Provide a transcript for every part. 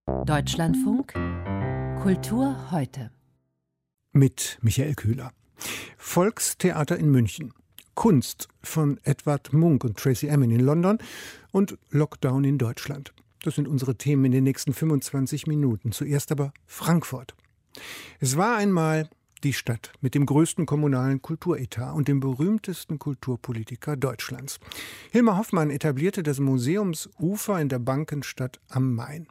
Deutschlandfunk Kultur heute. Mit Michael Köhler. Volkstheater in München. Kunst von Edvard Munch und Tracey Emin in London und Lockdown in Deutschland. Das sind unsere Themen in den nächsten 25 Minuten. Zuerst aber Frankfurt. Es war einmal die Stadt mit dem größten kommunalen Kulturetat und dem berühmtesten Kulturpolitiker Deutschlands. Hilmar Hoffmann etablierte das Museumsufer in der Bankenstadt am Main.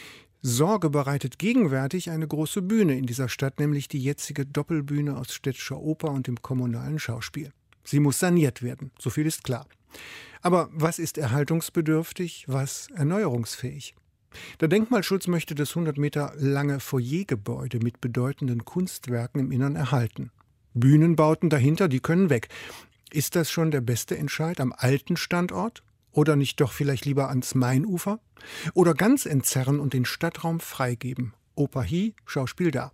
Sorge bereitet gegenwärtig eine große Bühne in dieser Stadt, nämlich die jetzige Doppelbühne aus Städtischer Oper und dem kommunalen Schauspiel. Sie muss saniert werden, so viel ist klar. Aber was ist erhaltungsbedürftig, was erneuerungsfähig? Der Denkmalschutz möchte das 100 Meter lange Foyergebäude mit bedeutenden Kunstwerken im Innern erhalten. Bühnenbauten dahinter, die können weg. Ist das schon der beste Entscheid am alten Standort? Oder nicht doch vielleicht lieber ans Mainufer? Oder ganz entzerren und den Stadtraum freigeben? Oper hier, Schauspiel da.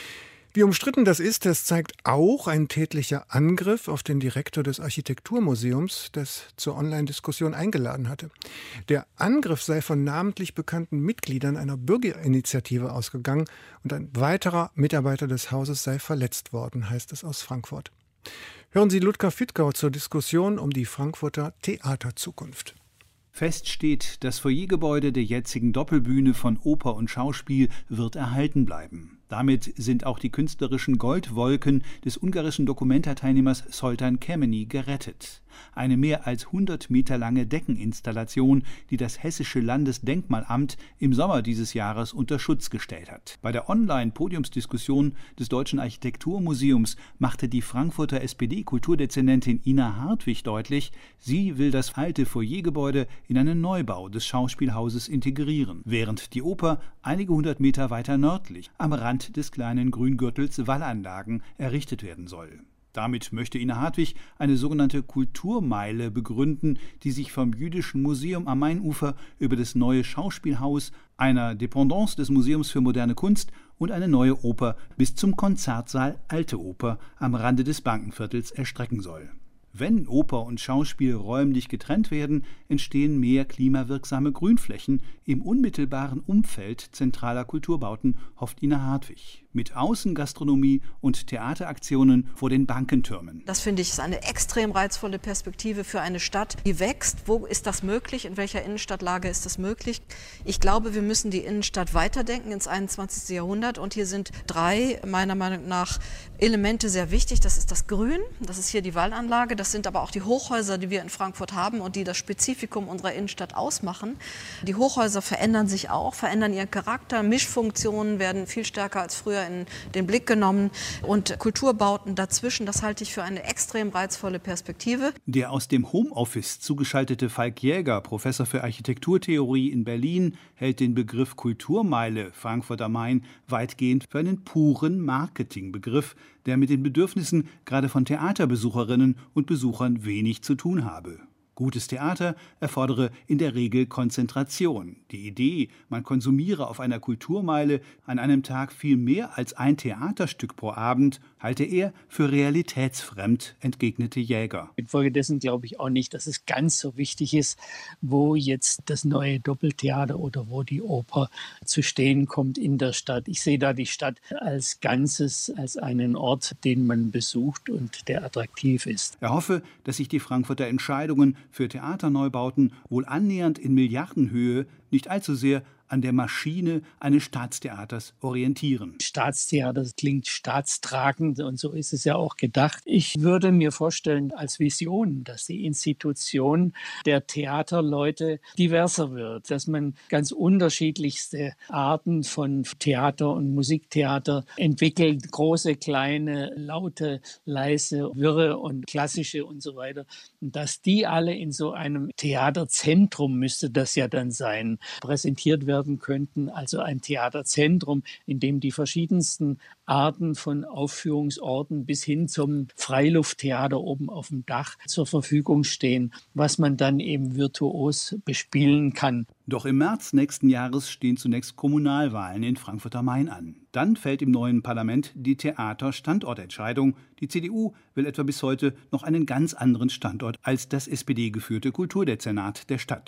Wie umstritten das ist, das zeigt auch ein tätlicher Angriff auf den Direktor des Architekturmuseums, das zur Online-Diskussion eingeladen hatte. Der Angriff sei von namentlich bekannten Mitgliedern einer Bürgerinitiative ausgegangen und ein weiterer Mitarbeiter des Hauses sei verletzt worden, heißt es aus Frankfurt. Hören Sie Ludger Fittgau zur Diskussion um die Frankfurter Theaterzukunft. Fest steht, das Foyergebäude der jetzigen Doppelbühne von Oper und Schauspiel wird erhalten bleiben. Damit sind auch die künstlerischen Goldwolken des ungarischen Documenta-Teilnehmers Zoltán Kemeny gerettet. Eine mehr als 100 Meter lange Deckeninstallation, die das Hessische Landesdenkmalamt im Sommer dieses Jahres unter Schutz gestellt hat. Bei der Online-Podiumsdiskussion des Deutschen Architekturmuseums machte die Frankfurter SPD-Kulturdezernentin Ina Hartwig deutlich, sie will das alte Foyergebäude in einen Neubau des Schauspielhauses integrieren, während die Oper einige 100 Meter weiter nördlich am Rand des kleinen Grüngürtels Wallanlagen errichtet werden soll. Damit möchte Ina Hartwig eine sogenannte Kulturmeile begründen, die sich vom Jüdischen Museum am Mainufer über das neue Schauspielhaus, einer Dependance des Museums für moderne Kunst und eine neue Oper bis zum Konzertsaal Alte Oper am Rande des Bankenviertels erstrecken soll. Wenn Oper und Schauspiel räumlich getrennt werden, entstehen mehr klimawirksame Grünflächen im unmittelbaren Umfeld zentraler Kulturbauten, hofft Ina Hartwig. Mit Außengastronomie und Theateraktionen vor den Bankentürmen. Das finde ich ist eine extrem reizvolle Perspektive für eine Stadt, die wächst. Wo ist das möglich? In welcher Innenstadtlage ist das möglich? Ich glaube, wir müssen die Innenstadt weiterdenken ins 21. Jahrhundert. Und hier sind 3, meiner Meinung nach, Elemente sehr wichtig. Das ist das Grün, das ist hier die Wallanlage. Das sind aber auch die Hochhäuser, die wir in Frankfurt haben und die das Spezifikum unserer Innenstadt ausmachen. Die Hochhäuser verändern sich auch, verändern ihren Charakter. Mischfunktionen werden viel stärker als früher in den Blick genommen. Und Kulturbauten dazwischen, das halte ich für eine extrem reizvolle Perspektive. Der aus dem Homeoffice zugeschaltete Falk Jäger, Professor für Architekturtheorie in Berlin, hält den Begriff Kulturmeile Frankfurt am Main weitgehend für einen puren Marketingbegriff, der mit den Bedürfnissen gerade von Theaterbesucherinnen und Besuchern wenig zu tun habe. Gutes Theater erfordere in der Regel Konzentration. Die Idee, man konsumiere auf einer Kulturmeile an einem Tag viel mehr als ein Theaterstück pro Abend, halte er für realitätsfremd, entgegnete Jäger. Infolgedessen glaube ich auch nicht, dass es ganz so wichtig ist, wo jetzt das neue Doppeltheater oder wo die Oper zu stehen kommt in der Stadt. Ich sehe da die Stadt als Ganzes, als einen Ort, den man besucht und der attraktiv ist. Er hoffe, dass sich die Frankfurter Entscheidungen für Theaterneubauten wohl annähernd in Milliardenhöhe nicht allzu sehr an der Maschine eines Staatstheaters orientieren. Staatstheater klingt staatstragend und so ist es ja auch gedacht. Ich würde mir vorstellen als Vision, dass die Institution der Theaterleute diverser wird, dass man ganz unterschiedlichste Arten von Theater und Musiktheater entwickelt, große, kleine, laute, leise, wirre und klassische und so weiter. Und dass die alle in so einem Theaterzentrum, müsste das ja dann sein, präsentiert werden könnten, also ein Theaterzentrum, in dem die verschiedensten Arten von Aufführungsorten bis hin zum Freilufttheater oben auf dem Dach zur Verfügung stehen, was man dann eben virtuos bespielen kann. Doch im März nächsten Jahres stehen zunächst Kommunalwahlen in Frankfurt am Main an. Dann fällt im neuen Parlament die Theater-Standortentscheidung. Die CDU will etwa bis heute noch einen ganz anderen Standort als das SPD-geführte Kulturdezernat der Stadt.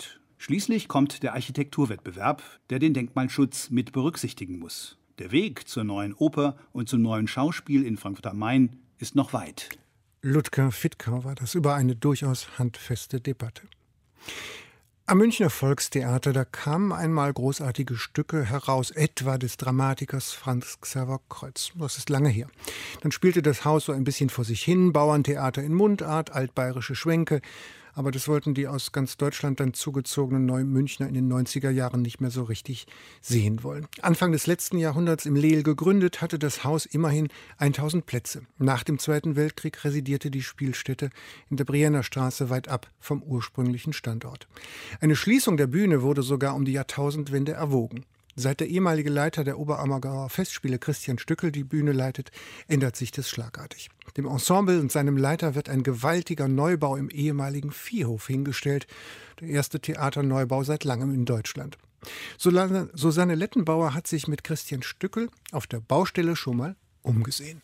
Schließlich kommt der Architekturwettbewerb, der den Denkmalschutz mit berücksichtigen muss. Der Weg zur neuen Oper und zum neuen Schauspiel in Frankfurt am Main ist noch weit. Ludger Fittkau war das über eine durchaus handfeste Debatte. Am Münchner Volkstheater, da kamen einmal großartige Stücke heraus, etwa des Dramatikers Franz Xaver Kreuz. Das ist lange her. Dann spielte das Haus so ein bisschen vor sich hin, Bauerntheater in Mundart, altbayerische Schwänke. Aber das wollten die aus ganz Deutschland dann zugezogenen Neumünchner in den 90er Jahren nicht mehr so richtig sehen wollen. Anfang des letzten Jahrhunderts im Leel gegründet, hatte das Haus immerhin 1000 Plätze. Nach dem Zweiten Weltkrieg residierte die Spielstätte in der Brienner Straße weit ab vom ursprünglichen Standort. Eine Schließung der Bühne wurde sogar um die Jahrtausendwende erwogen. Seit der ehemalige Leiter der Oberammergauer Festspiele, Christian Stückel, die Bühne leitet, ändert sich das schlagartig. Dem Ensemble und seinem Leiter wird ein gewaltiger Neubau im ehemaligen Viehhof hingestellt. Der erste Theaterneubau seit langem in Deutschland. Susanne Lettenbauer hat sich mit Christian Stückel auf der Baustelle schon mal umgesehen.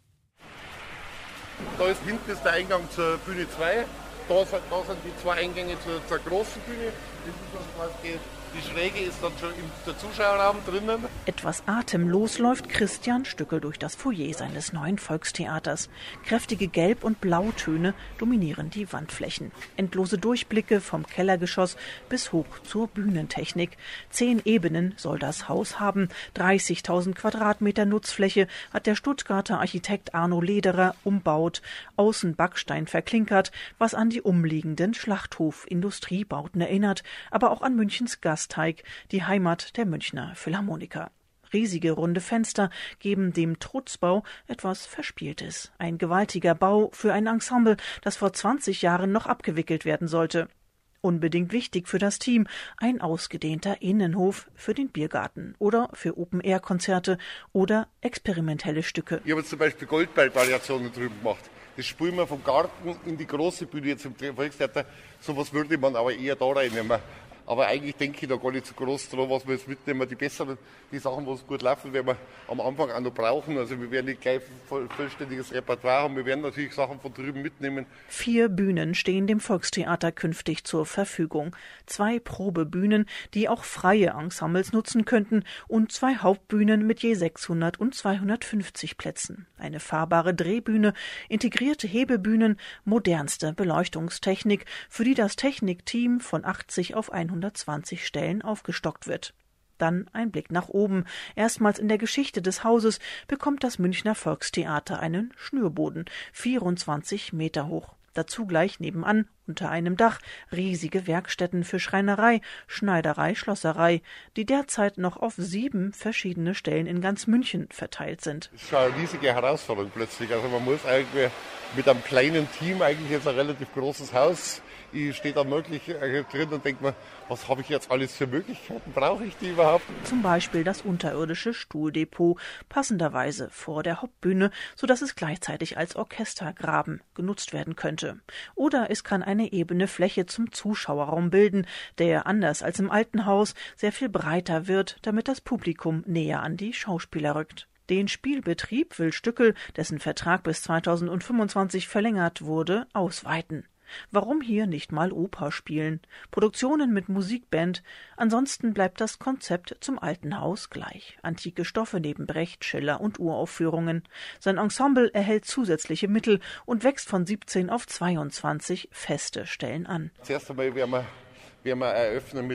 Da ist hinten ist der Eingang zur Bühne 2. Da sind die zwei Eingänge zur großen Bühne. Das ist was quasi die Schräge ist dann schon im Zuschauerraum drinnen. Etwas atemlos läuft Christian Stückel durch das Foyer seines neuen Volkstheaters. Kräftige Gelb- und Blautöne dominieren die Wandflächen. Endlose Durchblicke vom Kellergeschoss bis hoch zur Bühnentechnik. 10 Ebenen soll das Haus haben. 30.000 Quadratmeter Nutzfläche hat der Stuttgarter Architekt Arno Lederer umbaut. Außen Backstein verklinkert, was an die umliegenden Schlachthof-Industriebauten erinnert, aber auch an Münchens Gasteig, die Heimat der Münchner Philharmoniker. Riesige runde Fenster geben dem Trutzbau etwas Verspieltes. Ein gewaltiger Bau für ein Ensemble, das vor 20 Jahren noch abgewickelt werden sollte. Unbedingt wichtig für das Team, ein ausgedehnter Innenhof für den Biergarten oder für Open-Air-Konzerte oder experimentelle Stücke. Ich habe jetzt zum Beispiel Goldberg-Variationen drüben gemacht. Das spielen wir vom Garten in die große Bühne jetzt im Volkstheater. Sowas würde man aber eher da reinnehmen. Aber eigentlich denke ich da gar nicht so groß dran, was wir jetzt mitnehmen. Die besseren, die Sachen, wo es gut laufen, werden wir am Anfang auch noch brauchen. Also wir werden nicht gleich vollständiges Repertoire haben. Wir werden natürlich Sachen von drüben mitnehmen. 4 Bühnen stehen dem Volkstheater künftig zur Verfügung. 2 Probebühnen, die auch freie Ensembles nutzen könnten, und 2 Hauptbühnen mit je 600 und 250 Plätzen. Eine fahrbare Drehbühne, integrierte Hebebühnen, modernste Beleuchtungstechnik, für die das Technikteam von 80 auf 120 Stellen aufgestockt wird. Dann ein Blick nach oben. Erstmals in der Geschichte des Hauses bekommt das Münchner Volkstheater einen Schnürboden, 24 Meter hoch. Dazu gleich nebenan, unter einem Dach, riesige Werkstätten für Schreinerei, Schneiderei, Schlosserei, die derzeit noch auf 7 verschiedene Stellen in ganz München verteilt sind. Das ist schon eine riesige Herausforderung plötzlich. Also man muss eigentlich mit einem kleinen Team eigentlich jetzt ein relativ großes Haus. Ich stehe da wirklich drin und denke mir, was habe ich jetzt alles für Möglichkeiten? Brauche ich die überhaupt? Zum Beispiel das unterirdische Stuhldepot, passenderweise vor der Hauptbühne, sodass es gleichzeitig als Orchestergraben genutzt werden könnte. Oder es kann eine ebene Fläche zum Zuschauerraum bilden, der anders als im alten Haus sehr viel breiter wird, damit das Publikum näher an die Schauspieler rückt. Den Spielbetrieb will Stückel, dessen Vertrag bis 2025 verlängert wurde, ausweiten. Warum hier nicht mal Oper spielen? Produktionen mit Musikband. Ansonsten bleibt das Konzept zum alten Haus gleich. Antike Stoffe neben Brecht, Schiller und Uraufführungen. Sein Ensemble erhält zusätzliche Mittel und wächst von 17 auf 22 feste Stellen an. Zuerst einmal werden wir eröffnen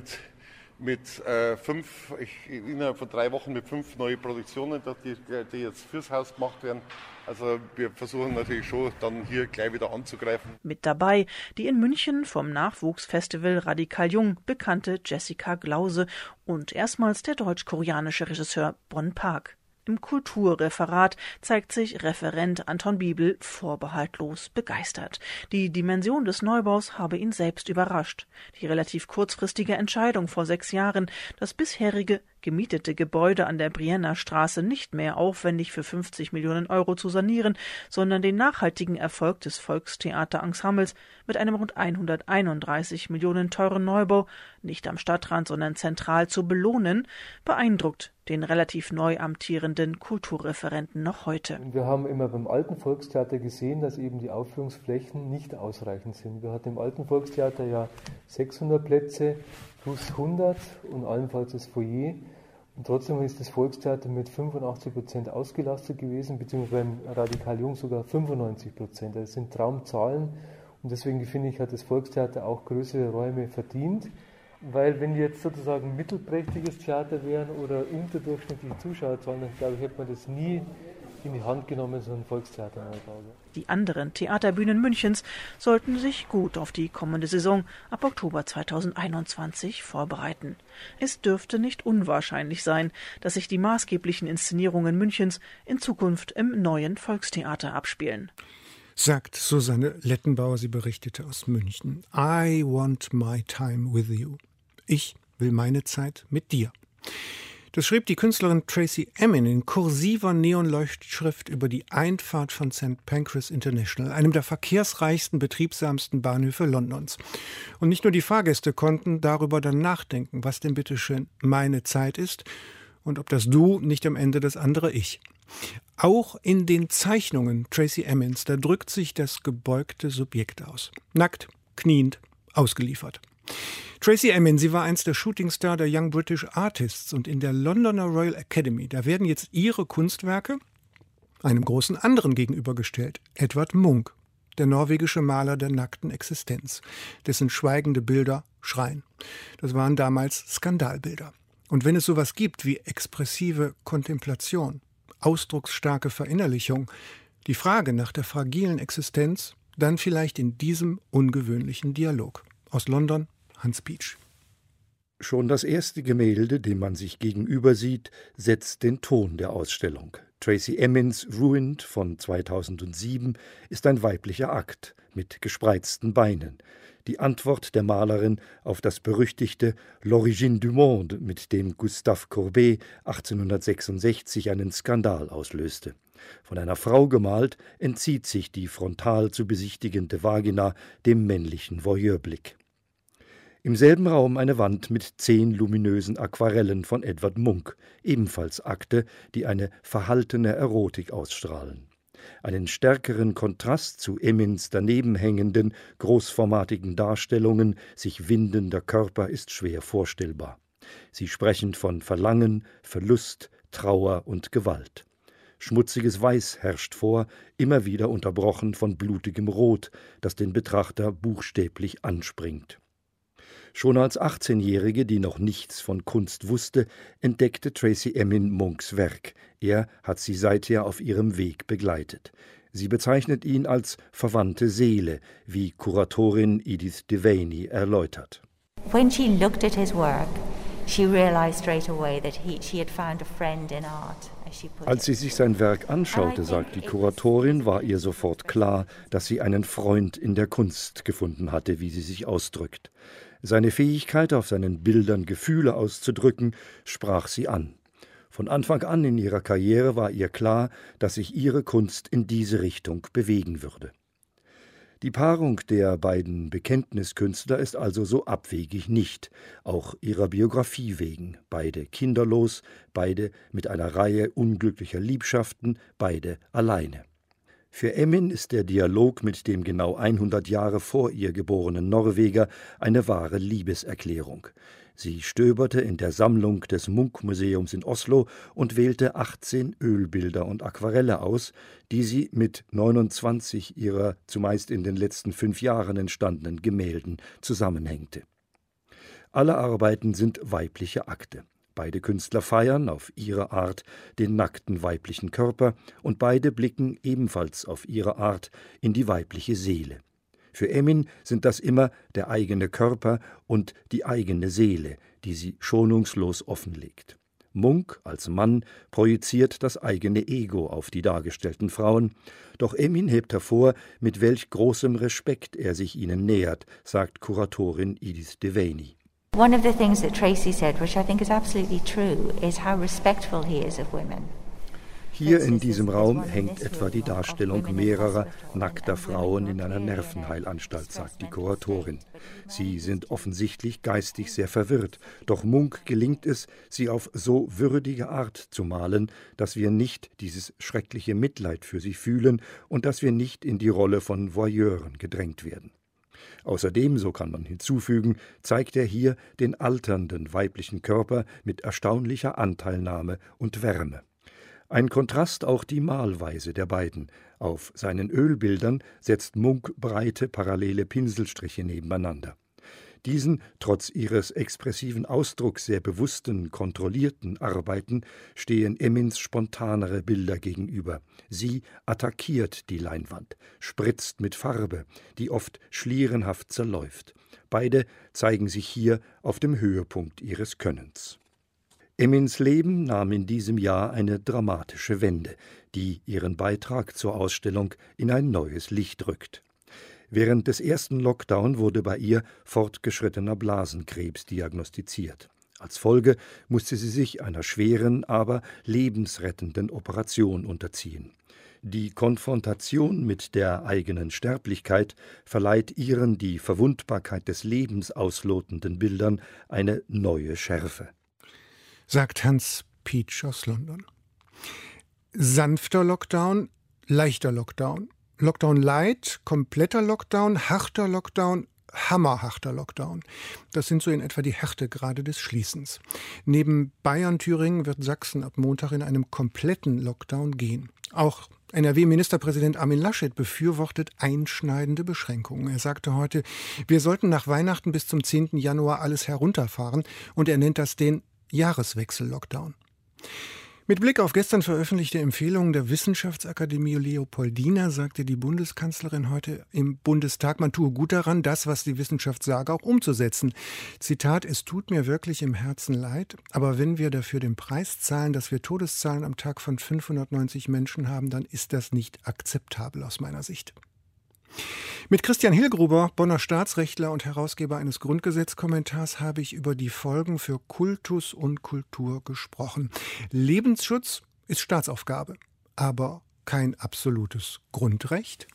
innerhalb von 3 Wochen mit 5 neue Produktionen, die jetzt fürs Haus gemacht werden. Also wir versuchen natürlich schon, dann hier gleich wieder anzugreifen. Mit dabei die in München vom Nachwuchsfestival Radikal Jung bekannte Jessica Glause und erstmals der deutsch-koreanische Regisseur Bon Park. Im Kulturreferat zeigt sich Referent Anton Biebel vorbehaltlos begeistert. Die Dimension des Neubaus habe ihn selbst überrascht. Die relativ kurzfristige Entscheidung vor 6 Jahren, das bisherige gemietete Gebäude an der Brienner Straße nicht mehr aufwendig für 50 Millionen Euro zu sanieren, sondern den nachhaltigen Erfolg des Volkstheaterensembles mit einem rund 131 Millionen teuren Neubau nicht am Stadtrand, sondern zentral zu belohnen, beeindruckt den relativ neu amtierenden Kulturreferenten noch heute. Wir haben immer beim alten Volkstheater gesehen, dass eben die Aufführungsflächen nicht ausreichend sind. Wir hatten im alten Volkstheater ja 600 Plätze plus 100 und allenfalls das Foyer. Und trotzdem ist das Volkstheater mit 85% ausgelastet gewesen, beziehungsweise beim Radikal Jung sogar 95%. Das sind Traumzahlen und deswegen finde ich, hat das Volkstheater auch größere Räume verdient. Weil wenn jetzt sozusagen mittelprächtiges Theater wären oder unterdurchschnittliche Zuschauerzahlen, dann glaube ich, hätte man das nie in die Hand genommen, so ein Volkstheaterneubau. Die anderen Theaterbühnen Münchens sollten sich gut auf die kommende Saison ab Oktober 2021 vorbereiten. Es dürfte nicht unwahrscheinlich sein, dass sich die maßgeblichen Inszenierungen Münchens in Zukunft im neuen Volkstheater abspielen. Sagt Susanne Lettenbauer, sie berichtete aus München. I want my time with you. Ich will meine Zeit mit dir. Das schrieb die Künstlerin Tracey Emin in kursiver Neonleuchtschrift über die Einfahrt von St. Pancras International, einem der verkehrsreichsten, betriebsamsten Bahnhöfe Londons. Und nicht nur die Fahrgäste konnten darüber dann nachdenken, was denn bitteschön meine Zeit ist und ob das Du nicht am Ende das andere Ich. Auch in den Zeichnungen Tracey Emins, da drückt sich das gebeugte Subjekt aus. Nackt, kniend, ausgeliefert. Tracey Emin, sie war einst der Shootingstar der Young British Artists und in der Londoner Royal Academy, da werden jetzt ihre Kunstwerke einem großen anderen gegenübergestellt, Edvard Munch, der norwegische Maler der nackten Existenz, dessen schweigende Bilder schreien. Das waren damals Skandalbilder. Und wenn es sowas gibt wie expressive Kontemplation, ausdrucksstarke Verinnerlichung, die Frage nach der fragilen Existenz, dann vielleicht in diesem ungewöhnlichen Dialog. Aus London, Hans Pietsch. Schon das erste Gemälde, dem man sich gegenüber sieht, setzt den Ton der Ausstellung. Tracey Emins Ruined von 2007 ist ein weiblicher Akt mit gespreizten Beinen. Die Antwort der Malerin auf das berüchtigte L'origine du monde, mit dem Gustave Courbet 1866 einen Skandal auslöste. Von einer Frau gemalt, entzieht sich die frontal zu besichtigende Vagina dem männlichen Voyeurblick. Im selben Raum eine Wand mit 10 luminösen Aquarellen von Edvard Munch, ebenfalls Akte, die eine verhaltene Erotik ausstrahlen. Einen stärkeren Kontrast zu Emins daneben hängenden, großformatigen Darstellungen sich windender Körper ist schwer vorstellbar. Sie sprechen von Verlangen, Verlust, Trauer und Gewalt. Schmutziges Weiß herrscht vor, immer wieder unterbrochen von blutigem Rot, das den Betrachter buchstäblich anspringt. Schon als 18-Jährige, die noch nichts von Kunst wusste, entdeckte Tracey Emin Munchs Werk. Er hat sie seither auf ihrem Weg begleitet. Sie bezeichnet ihn als verwandte Seele, wie Kuratorin Edith Devaney erläutert. When she looked at his work, she realized straight away that she had found a friend in art. Als sie sich sein Werk anschaute, sagt die Kuratorin, war ihr sofort klar, dass sie einen Freund in der Kunst gefunden hatte, wie sie sich ausdrückt. Seine Fähigkeit, auf seinen Bildern Gefühle auszudrücken, sprach sie an. Von Anfang an in ihrer Karriere war ihr klar, dass sich ihre Kunst in diese Richtung bewegen würde. Die Paarung der beiden Bekenntniskünstler ist also so abwegig nicht, auch ihrer Biografie wegen. Beide kinderlos, beide mit einer Reihe unglücklicher Liebschaften, beide alleine. Für Emin ist der Dialog mit dem genau 100 Jahre vor ihr geborenen Norweger eine wahre Liebeserklärung. Sie stöberte in der Sammlung des Munch-Museums in Oslo und wählte 18 Ölbilder und Aquarelle aus, die sie mit 29 ihrer zumeist in den letzten 5 Jahren entstandenen Gemälden zusammenhängte. Alle Arbeiten sind weibliche Akte. Beide Künstler feiern auf ihre Art den nackten weiblichen Körper und beide blicken ebenfalls auf ihre Art in die weibliche Seele. Für Emin sind das immer der eigene Körper und die eigene Seele, die sie schonungslos offenlegt. Munch als Mann projiziert das eigene Ego auf die dargestellten Frauen, doch Emin hebt hervor, mit welch großem Respekt er sich ihnen nähert, sagt Kuratorin Edith Devaney. One of the things that Tracey said, which I think is absolutely true, is how respectful he is of women. Hier in diesem Raum hängt etwa die Darstellung mehrerer nackter Frauen in einer Nervenheilanstalt, sagt die Kuratorin. Sie sind offensichtlich geistig sehr verwirrt, doch Munch gelingt es, sie auf so würdige Art zu malen, dass wir nicht dieses schreckliche Mitleid für sie fühlen und dass wir nicht in die Rolle von Voyeuren gedrängt werden. Außerdem, so kann man hinzufügen, zeigt er hier den alternden weiblichen Körper mit erstaunlicher Anteilnahme und Wärme. Ein Kontrast auch die Malweise der beiden. Auf seinen Ölbildern setzt Munch breite, parallele Pinselstriche nebeneinander. Diesen, trotz ihres expressiven Ausdrucks sehr bewussten, kontrollierten Arbeiten, stehen Emmins spontanere Bilder gegenüber. Sie attackiert die Leinwand, spritzt mit Farbe, die oft schlierenhaft zerläuft. Beide zeigen sich hier auf dem Höhepunkt ihres Könnens. Emmins Leben nahm in diesem Jahr eine dramatische Wende, die ihren Beitrag zur Ausstellung in ein neues Licht rückt. Während des ersten Lockdown wurde bei ihr fortgeschrittener Blasenkrebs diagnostiziert. Als Folge musste sie sich einer schweren, aber lebensrettenden Operation unterziehen. Die Konfrontation mit der eigenen Sterblichkeit verleiht ihren die Verwundbarkeit des Lebens auslotenden Bildern eine neue Schärfe. Sagt Hans Pietsch aus London. Sanfter Lockdown, leichter Lockdown. Lockdown Light, kompletter Lockdown, harter Lockdown, hammerharter Lockdown. Das sind so in etwa die Härtegrade des Schließens. Neben Bayern, Thüringen wird Sachsen ab Montag in einem kompletten Lockdown gehen. Auch NRW-Ministerpräsident Armin Laschet befürwortet einschneidende Beschränkungen. Er sagte heute, wir sollten nach Weihnachten bis zum 10. Januar alles herunterfahren, und er nennt das den Jahreswechsel-Lockdown. Mit Blick auf gestern veröffentlichte Empfehlungen der Wissenschaftsakademie Leopoldina sagte die Bundeskanzlerin heute im Bundestag, man tue gut daran, das, was die Wissenschaft sage, auch umzusetzen. Zitat, es tut mir wirklich im Herzen leid, aber wenn wir dafür den Preis zahlen, dass wir Todeszahlen am Tag von 590 Menschen haben, dann ist das nicht akzeptabel aus meiner Sicht. Mit Christian Hillgruber, Bonner Staatsrechtler und Herausgeber eines Grundgesetzkommentars, habe ich über die Folgen für Kultus und Kultur gesprochen. Lebensschutz ist Staatsaufgabe, aber kein absolutes Grundrecht?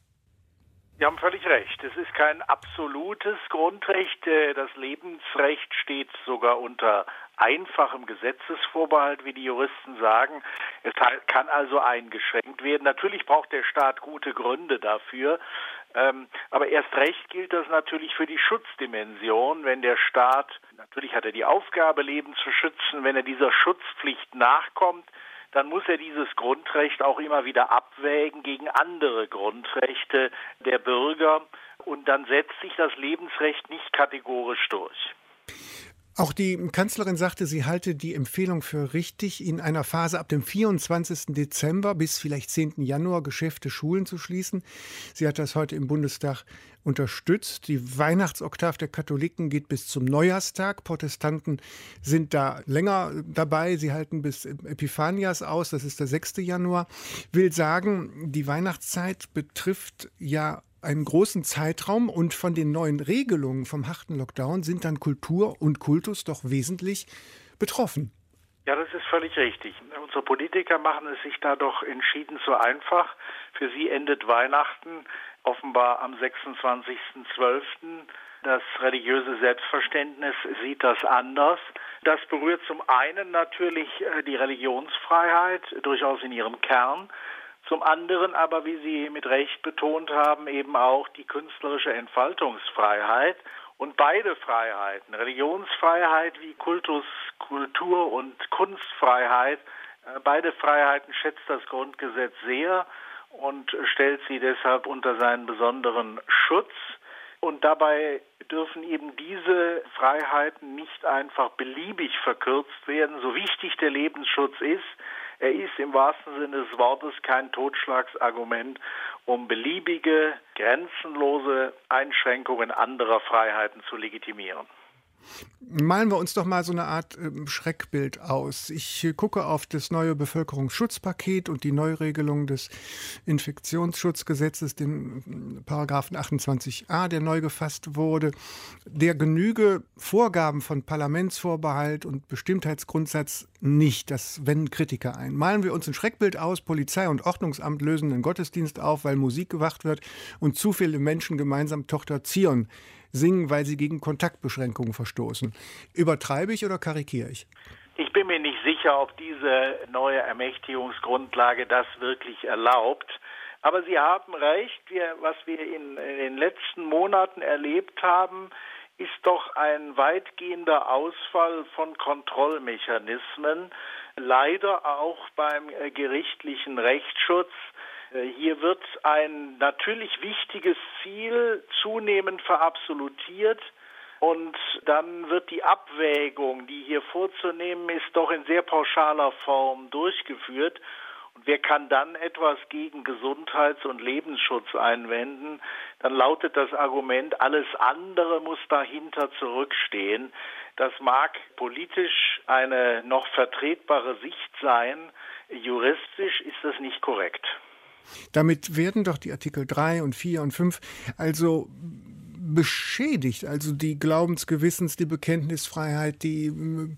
Sie haben völlig recht. Es ist kein absolutes Grundrecht. Das Lebensrecht steht sogar unter einfachem Gesetzesvorbehalt, wie die Juristen sagen. Es kann also eingeschränkt werden. Natürlich braucht der Staat gute Gründe dafür. Aber erst recht gilt das natürlich für die Schutzdimension. Wenn der Staat, natürlich hat er die Aufgabe, Leben zu schützen, wenn er dieser Schutzpflicht nachkommt, dann muss er dieses Grundrecht auch immer wieder abwägen gegen andere Grundrechte der Bürger. Und dann setzt sich das Lebensrecht nicht kategorisch durch. Auch die Kanzlerin sagte, sie halte die Empfehlung für richtig, in einer Phase ab dem 24. Dezember bis vielleicht 10. Januar Geschäfte, Schulen zu schließen. Sie hat das heute im Bundestag unterstützt. Die Weihnachtsoktav der Katholiken geht bis zum Neujahrstag. Protestanten sind da länger dabei. Sie halten bis Epiphanias aus, das ist der 6. Januar. Will sagen, die Weihnachtszeit betrifft ja einen großen Zeitraum, und von den neuen Regelungen vom harten Lockdown sind dann Kultur und Kultus doch wesentlich betroffen. Ja, das ist völlig richtig. Unsere Politiker machen es sich da doch entschieden zu einfach. Für sie endet Weihnachten offenbar am 26.12. Das religiöse Selbstverständnis sieht das anders. Das berührt zum einen natürlich die Religionsfreiheit, durchaus in ihrem Kern. Zum anderen aber, wie Sie mit Recht betont haben, eben auch die künstlerische Entfaltungsfreiheit. Und beide Freiheiten, Religionsfreiheit wie Kultur- und Kunstfreiheit, beide Freiheiten schätzt das Grundgesetz sehr und stellt sie deshalb unter seinen besonderen Schutz. Und dabei dürfen eben diese Freiheiten nicht einfach beliebig verkürzt werden, so wichtig der Lebensschutz ist. Er ist im wahrsten Sinne des Wortes kein Totschlagsargument, um beliebige, grenzenlose Einschränkungen anderer Freiheiten zu legitimieren. Malen wir uns doch mal so eine Art Schreckbild aus. Ich gucke auf das neue Bevölkerungsschutzpaket und die Neuregelung des Infektionsschutzgesetzes, den Paragraphen 28a, der neu gefasst wurde, der genüge Vorgaben von Parlamentsvorbehalt und Bestimmtheitsgrundsatz nicht. Das wenden Kritiker ein. Malen wir uns ein Schreckbild aus, Polizei und Ordnungsamt lösen einen Gottesdienst auf, weil Musik gemacht wird und zu viele Menschen gemeinsam Tochter Zion singen, weil sie gegen Kontaktbeschränkungen verstoßen. Übertreibe ich oder karikiere ich? Ich bin mir nicht sicher, ob diese neue Ermächtigungsgrundlage das wirklich erlaubt. Aber Sie haben recht, was wir in den letzten Monaten erlebt haben, ist doch ein weitgehender Ausfall von Kontrollmechanismen, leider auch beim gerichtlichen Rechtsschutz. Hier wird ein natürlich wichtiges Ziel zunehmend verabsolutiert und dann wird die Abwägung, die hier vorzunehmen ist, doch in sehr pauschaler Form durchgeführt. Und wer kann dann etwas gegen Gesundheits- und Lebensschutz einwenden? Dann lautet das Argument, alles andere muss dahinter zurückstehen. Das mag politisch eine noch vertretbare Sicht sein, juristisch ist das nicht korrekt. Damit werden doch die Artikel 3 und 4 und 5 also beschädigt, also die Glaubensgewissens, die Bekenntnisfreiheit, die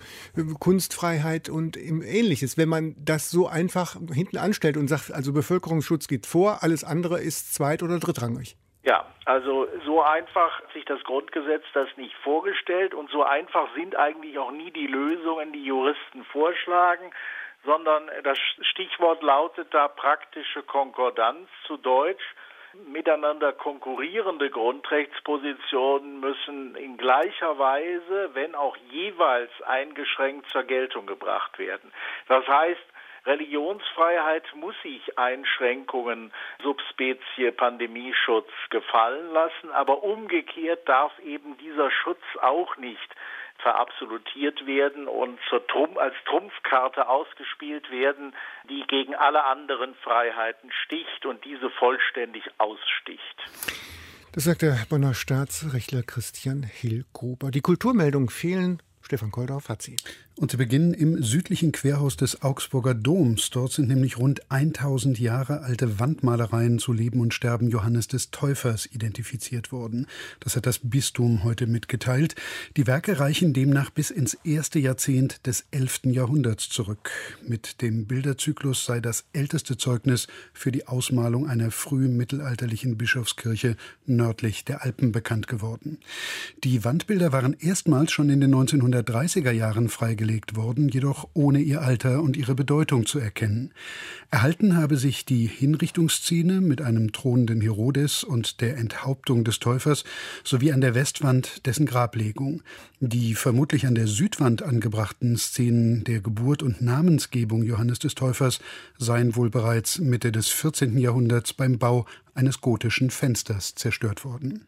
Kunstfreiheit und Ähnliches. Wenn man das so einfach hinten anstellt und sagt, also Bevölkerungsschutz geht vor, alles andere ist zweit- oder drittrangig. Ja, also so einfach hat sich das Grundgesetz das nicht vorgestellt und so einfach sind eigentlich auch nie die Lösungen, die Juristen vorschlagen, sondern das Stichwort lautet da praktische Konkordanz, zu Deutsch. Miteinander konkurrierende Grundrechtspositionen müssen in gleicher Weise, wenn auch jeweils eingeschränkt zur Geltung gebracht werden. Das heißt, Religionsfreiheit muss sich Einschränkungen subspecie Pandemieschutz gefallen lassen, aber umgekehrt darf eben dieser Schutz auch nicht verabsolutiert werden und als Trumpfkarte ausgespielt werden, die gegen alle anderen Freiheiten sticht und diese vollständig aussticht. Das sagt der Bonner Staatsrechtler Christian Hillgruber. Die Kulturmeldungen fehlen. Stefan Koldorf hat sie. Und sie beginnen im südlichen Querhaus des Augsburger Doms. Dort sind nämlich rund 1000 Jahre alte Wandmalereien zu Leben und Sterben Johannes des Täufers identifiziert worden. Das hat das Bistum heute mitgeteilt. Die Werke reichen demnach bis ins erste Jahrzehnt des 11. Jahrhunderts zurück. Mit dem Bilderzyklus sei das älteste Zeugnis für die Ausmalung einer frühmittelalterlichen Bischofskirche nördlich der Alpen bekannt geworden. Die Wandbilder waren erstmals schon in den 1930er Jahren freigelegt worden, jedoch ohne ihr Alter und ihre Bedeutung zu erkennen. Erhalten habe sich die Hinrichtungsszene mit einem thronenden Herodes und der Enthauptung des Täufers sowie an der Westwand dessen Grablegung. Die vermutlich an der Südwand angebrachten Szenen der Geburt und Namensgebung Johannes des Täufers seien wohl bereits Mitte des 14. Jahrhunderts beim Bau eines gotischen Fensters zerstört worden.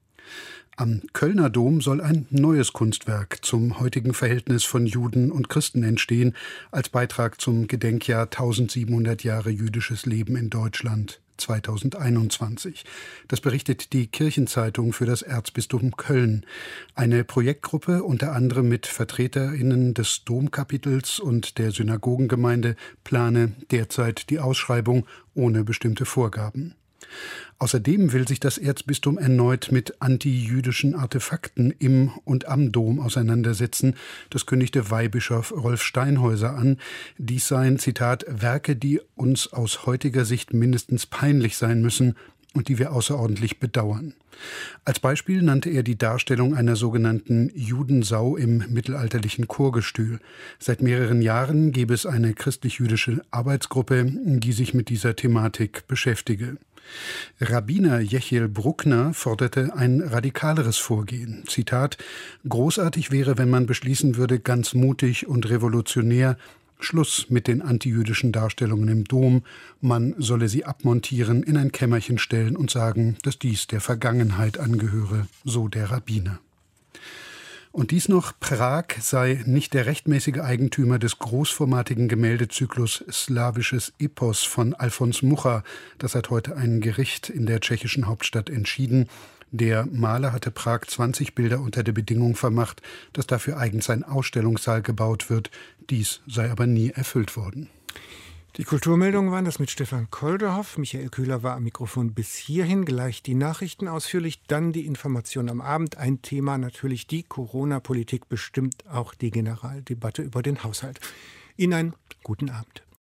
Am Kölner Dom soll ein neues Kunstwerk zum heutigen Verhältnis von Juden und Christen entstehen, als Beitrag zum Gedenkjahr 1700 Jahre jüdisches Leben in Deutschland 2021. Das berichtet die Kirchenzeitung für das Erzbistum Köln. Eine Projektgruppe, unter anderem mit VertreterInnen des Domkapitels und der Synagogengemeinde, plane derzeit die Ausschreibung ohne bestimmte Vorgaben. Außerdem will sich das Erzbistum erneut mit antijüdischen Artefakten im und am Dom auseinandersetzen. Das kündigte Weihbischof Rolf Steinhäuser an. Dies seien, Zitat, Werke, die uns aus heutiger Sicht mindestens peinlich sein müssen und die wir außerordentlich bedauern. Als Beispiel nannte er die Darstellung einer sogenannten Judensau im mittelalterlichen Chorgestühl. Seit mehreren Jahren gäbe es eine christlich-jüdische Arbeitsgruppe, die sich mit dieser Thematik beschäftige. Rabbiner Jechiel Bruckner forderte ein radikaleres Vorgehen. Zitat: Großartig wäre, wenn man beschließen würde, ganz mutig und revolutionär, Schluss mit den antijüdischen Darstellungen im Dom. Man solle sie abmontieren, in ein Kämmerchen stellen und sagen, dass dies der Vergangenheit angehöre, so der Rabbiner. Und dies noch: Prag sei nicht der rechtmäßige Eigentümer des großformatigen Gemäldezyklus Slawisches Epos von Alfons Mucha. Das hat heute ein Gericht in der tschechischen Hauptstadt entschieden. Der Maler hatte Prag 20 Bilder unter der Bedingung vermacht, dass dafür eigens ein Ausstellungssaal gebaut wird. Dies sei aber nie erfüllt worden. Die Kulturmeldungen waren das mit Stefan Koldorf. Michael Köhler war am Mikrofon bis hierhin. Gleich die Nachrichten ausführlich, dann die Information am Abend. Ein Thema natürlich die Corona-Politik, bestimmt auch die Generaldebatte über den Haushalt. Ihnen einen guten Abend.